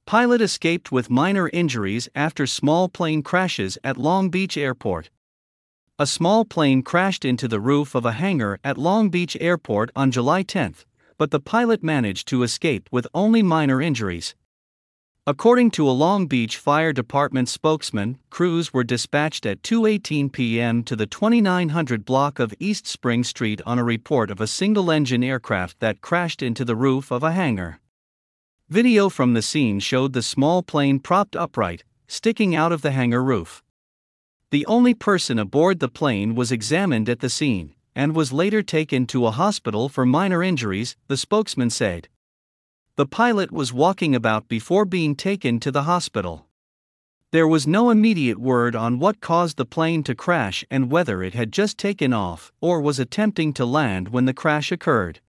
Pilot escaped with minor injuries after small plane crashes at Long Beach Airport. A small plane crashed into the roof of a hangar at Long Beach Airport on July 10, but the pilot managed to escape with only minor injuries. According to a Long Beach Fire Department spokesman, crews were dispatched at 2:18 p.m. to the 2900 block of East Spring Street on a report of a single-engine aircraft that crashed into the roof of a hangar. Video from the scene showed the small plane propped upright, sticking out of the hangar roof. The only person aboard the plane was examined at the scene, and was later taken to a hospital for minor injuries, the spokesman said. The pilot was walking about before being taken to the hospital. There was no immediate word on what caused the plane to crash and whether it had just taken off or was attempting to land when the crash occurred.